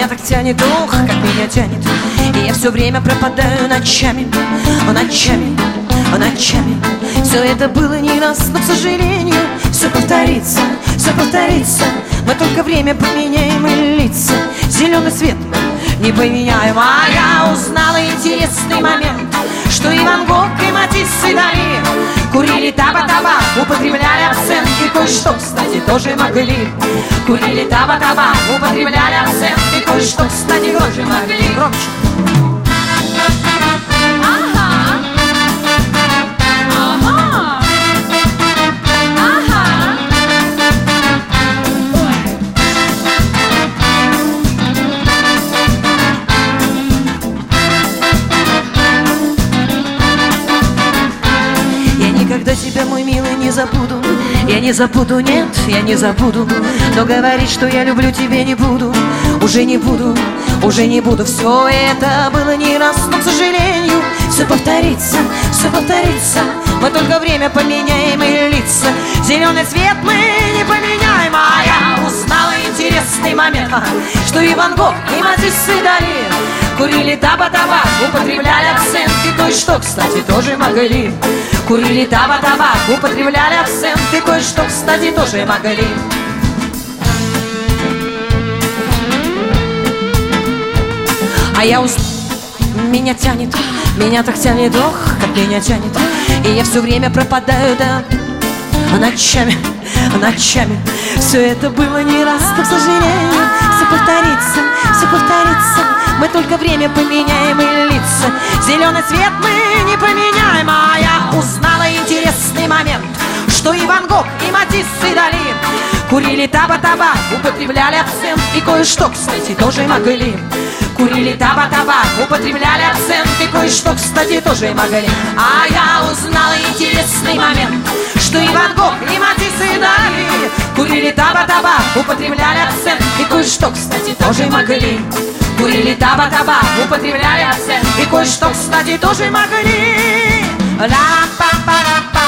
так тянет, ох, как меня тянет. И я все время пропадаю ночами, ночами, ночами. Все это было не раз, но, к сожалению, все повторится, все повторится. Мы только время поменяем и лица. Зеленый свет мы не поменяем. А я узнала интересный момент, что и Ван Гог, и Матисс, и Дали курили таба-табак, употребляли абсент. И кое-что, кстати, тоже могли. Курили таба-табак, употребляли абсент. И кое-что, кстати, тоже могли. Громче. Никогда тебя, мой милый, не забуду. Я не забуду, нет, я не забуду. Но говорить, что я люблю тебя, не буду. Уже не буду, уже не буду. Все это было не раз, но, к сожалению, все повторится, все повторится. Мы только время поменяем и лица. Зеленый цвет мы не поменяем. А я узнала интересный момент, что и Ван Гог, и Матисс, и Дали курили таба-табак, употребляли абсент. И кое-что, кстати, тоже могли. Курили таба-табак, употребляли абсент. И кое-что, кстати, тоже могли. А я меня тянет, меня так тянет, ох, как меня тянет. И я все время пропадаю, да, ночами, ночами. Все это было не раз, но, к сожалению, все повторится, все повторится. Мы только время поменяем и лица. Зеленый цвет мы не поменяем. А я узнала интересный момент, что и Ван Гог, и Матисс, и Дали курили таба-табак, употребляли абсент. И кое-что, кстати, тоже могли. Курили таба-табак, употребляли абсент. И кое-что, кстати, тоже могли. А я узнала интересный момент, что и Ван Гог, и Матисс, и Дали курили таба-табак, употребляли абсент. И кое-что, кстати, тоже могли. Курили таба-табак, употребляли абсент. И кое-что, кстати, тоже могли. Ла-па-па-ла-па.